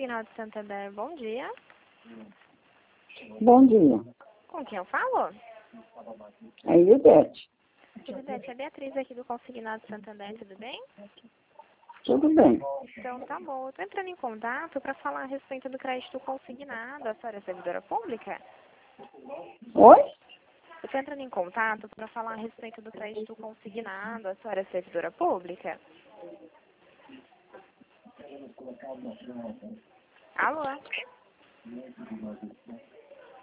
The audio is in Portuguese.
Consignado de Santander, bom dia. Bom dia. Com quem eu falo? É Iudete. Iudete, é Beatriz aqui do Consignado de Santander, tudo bem? Tudo bem. Então tá bom. Eu tô entrando em contato para falar a respeito do crédito consignado. A senhora é servidora pública? Oi? Eu tô entrando em contato para falar a respeito do crédito consignado. A senhora é servidora pública? Alô?